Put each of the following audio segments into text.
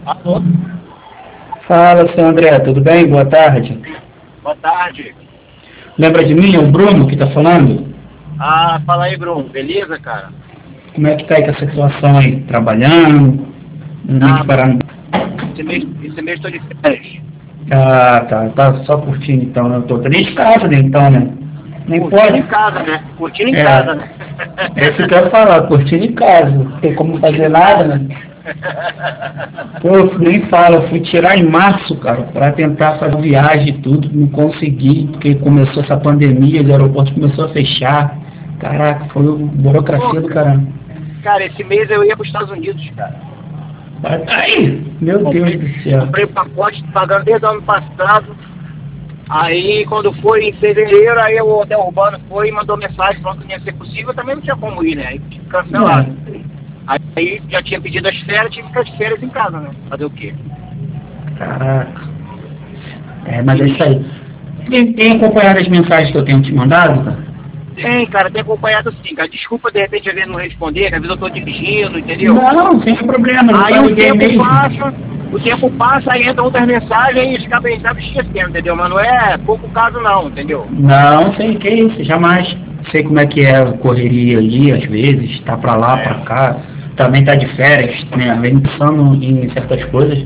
Alô? Fala, seu André, tudo bem? Boa tarde. Boa tarde. Lembra de mim? É o Bruno que tá falando? Ah, fala aí, Bruno. Beleza, cara? Como é que tá aí com essa situação aí? Trabalhando? Não Ah, te parando. esse mês tô de férias. Ah, tá só curtindo então, né? Eu tô nem de casa, né? Então, né? Nem Curtindo pode. em casa, né? Curtindo em É, casa, né? é isso que eu ia falar, curtindo em casa. Não tem como Curtindo fazer em nada, casa. né? Pô, eu nem falo, eu fui tirar em março, cara, pra tentar fazer viagem e tudo, não consegui, porque começou essa pandemia, os aeroportos começaram a fechar. Caraca, foi uma Pô, burocracia do caramba. cara, esse mês eu ia para os Estados Unidos, cara. Aí, meu Deus do céu. Comprei o pacote pagando desde o ano passado. Aí, quando foi em fevereiro, aí o hotel urbano foi e mandou mensagem falando que não ia ser possível. Eu também não tinha como ir, né? Aí tive que cancelar. Aí já tinha pedido as férias, tive que ficar de férias em casa, né? Fazer o quê? Caraca. É, mas é isso aí. Tem acompanhado as mensagens que eu tenho te mandado, cara? Tem, cara, tem acompanhado sim, cara. Desculpa de repente às vezes não responder, que às vezes eu tô dirigindo, entendeu? Não, sem problema, eu Aí só o liguei mesmo. tempo passa, aí entra outras mensagens e acaba esquecendo, entendeu? Mas não é pouco caso não, entendeu? Não, sei que isso, jamais. Sei como é que é a correria aí, às vezes, tá pra lá, pra cá. Também tá de férias, né? Vem pensando em certas coisas.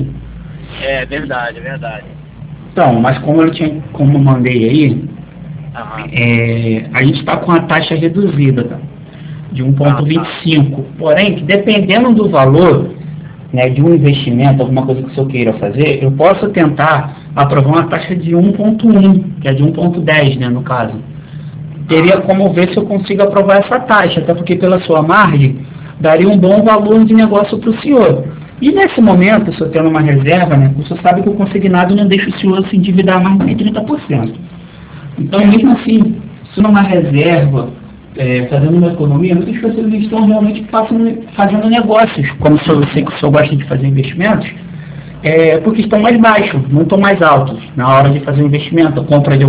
É verdade, é verdade. Então, mas como eu mandei aí, Aham. a gente está com a taxa reduzida, tá? De Ah, tá. 1,25. Porém, que dependendo do valor, né, de um investimento, alguma coisa que o senhor queira fazer, eu posso tentar aprovar uma taxa de 1,1, que é de 1,10, né, no caso. Teria como ver se eu consigo aprovar essa taxa, até porque pela sua margem, daria um bom valor de negócio para o senhor. E nesse momento, se eu tendo uma reserva, né, o senhor sabe que o consignado não deixa o senhor se endividar mais do que 30%. Então, mesmo assim, se numa reserva, fazendo uma economia, muitas pessoas estão realmente fazendo negócios, como eu sei que o senhor gosta de fazer investimentos, porque estão mais baixos, não estão mais altos na hora de fazer o investimento,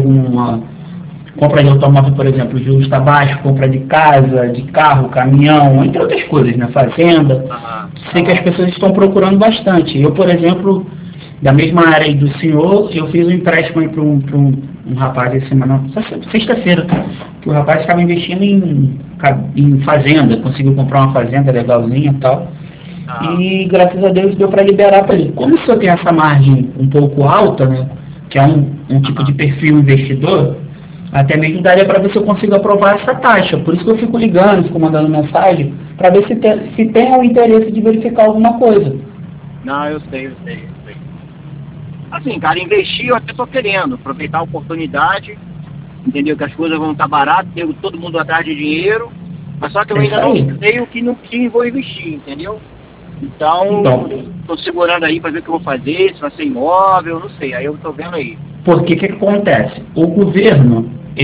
compra de automóvel, por exemplo, o juros está baixo, compra de casa, de carro, caminhão, entre outras coisas, né? Fazenda. Sei que as pessoas estão procurando bastante. Eu, por exemplo, da mesma área aí do senhor, eu fiz um empréstimo aí para um rapaz essa semana, sexta-feira, que o rapaz estava investindo em fazenda, conseguiu comprar uma fazenda legalzinha e tal. E graças a Deus deu para liberar para ele. Como o senhor tem essa margem um pouco alta, né? Que é um tipo de perfil investidor, até mesmo daria para ver se eu consigo aprovar essa taxa. Por isso que eu fico ligando, fico mandando mensagem, para ver se tem o interesse de verificar alguma coisa. Não, eu sei. Assim, cara, investir eu até tô querendo, aproveitar a oportunidade, entendeu? Que as coisas vão estar baratas, tem todo mundo atrás de dinheiro, mas só que eu É ainda isso não aí. sei o que vou investir, entendeu? Então, tô segurando aí para ver o que eu vou fazer, se vai ser imóvel, não sei, aí eu tô vendo aí. Porque o que acontece? O governo,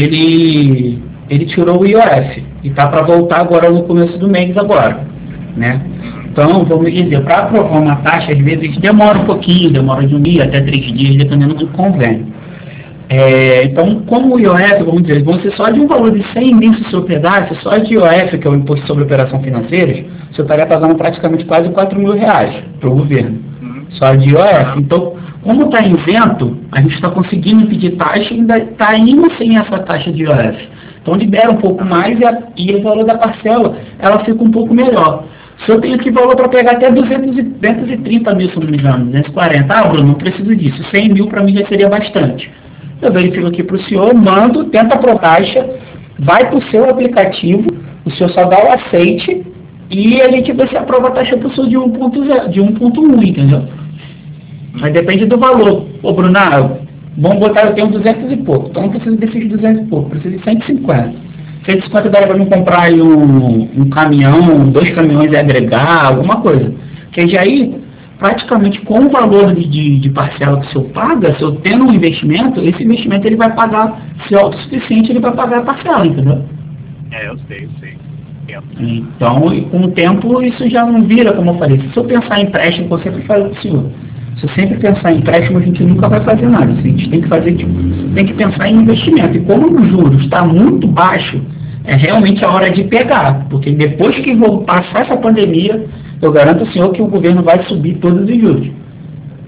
ele tirou o IOF e está para voltar agora no começo do mês agora, né? Então, vamos dizer, para aprovar uma taxa, às vezes demora um pouquinho, demora de 1 dia até 3 dias, dependendo do convênio. Então, como o IOF, vamos dizer, vão ser só de um valor de 100 mil se o senhor pegasse, só de IOF, que é o Imposto sobre Operações Financeiras, o senhor estaria pagando praticamente quase 4 mil reais para o governo, só de IOF. Então, como está isento, a gente está conseguindo pedir taxa e ainda está indo sem essa taxa de IOF. Então, libera um pouco mais e o valor da parcela, ela fica um pouco melhor. Se eu tenho aqui valor para pegar até 230 mil, se não me engano, 240. Ah, Bruno, não preciso disso. 100 mil para mim já seria bastante. Eu verifico aqui para o senhor, mando, tenta por taxa, vai para o seu aplicativo, o senhor só dá o aceite e a gente vê se aprova a taxa para o senhor de 1,1, entendeu? Mas depende do valor. Ô, Bruna, vamos botar, eu tenho 200 e pouco, então não preciso desses 200 e pouco, preciso de 150. 150 daria para mim comprar aí um caminhão, 2 caminhões e agregar, alguma coisa. Que já aí, praticamente com o valor de parcela que o senhor paga, se eu tendo um investimento, esse investimento ele vai pagar, se é autossuficiente, ele vai pagar a parcela, entendeu? Eu sei. Então, com o tempo, isso já não vira, como eu falei. Se eu pensar em empréstimo, eu sempre falo para o senhor, se eu sempre pensar em empréstimo, a gente nunca vai fazer nada. A gente tem que fazer, tem que pensar em investimento. E como o juros está muito baixo, é realmente a hora de pegar. Porque depois que passar essa pandemia, eu garanto ao senhor que o governo vai subir todos os juros.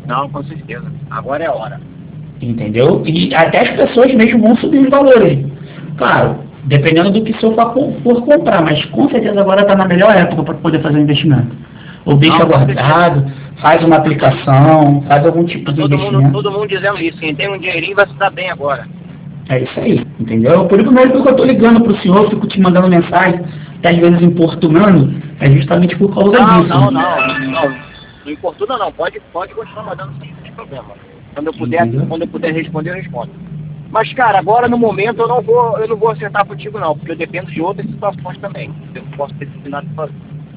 Não, com certeza. Agora é a hora. Entendeu? E até as pessoas mesmo vão subir os valores. Claro, dependendo do que o senhor for comprar, mas com certeza agora está na melhor época para poder fazer o investimento. Ou deixa guardado, faz uma aplicação, faz algum tipo de investimento. Todo mundo dizendo isso, quem tem um dinheirinho vai se dar bem agora. É isso aí, entendeu? Por isso mesmo que eu estou ligando para o senhor, fico te mandando mensagem, até às vezes importunando, é justamente por causa disso. Não importuna não, pode continuar mandando sem problema. Quando eu puder responder, eu respondo. Mas, cara, agora no momento eu não vou acertar contigo não, porque eu dependo de outras situações também. Eu não posso ter disciplinado para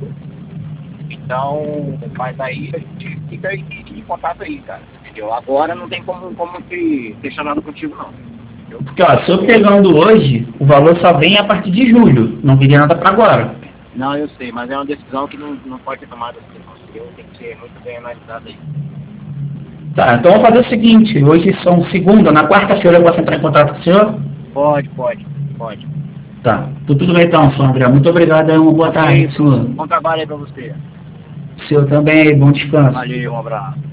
então, mas aí a gente fica em contato aí, cara. Entendeu? Agora não tem como te deixar nada contigo não. Entendeu? Porque, ó, se eu pegando hoje, o valor só vem a partir de julho. Não viria nada para agora. Não, eu sei, mas é uma decisão que não pode ser tomada assim, não. Tem que ser muito bem analisada aí. Tá, então vamos fazer o seguinte, hoje são segunda, na quarta-feira eu posso entrar em contato com o senhor? Pode. Tá, tudo bem então, senhor André. Muito obrigado e uma boa tarde, senhor. Bom trabalho aí pra você. O senhor também, bom descanso. Valeu, um abraço.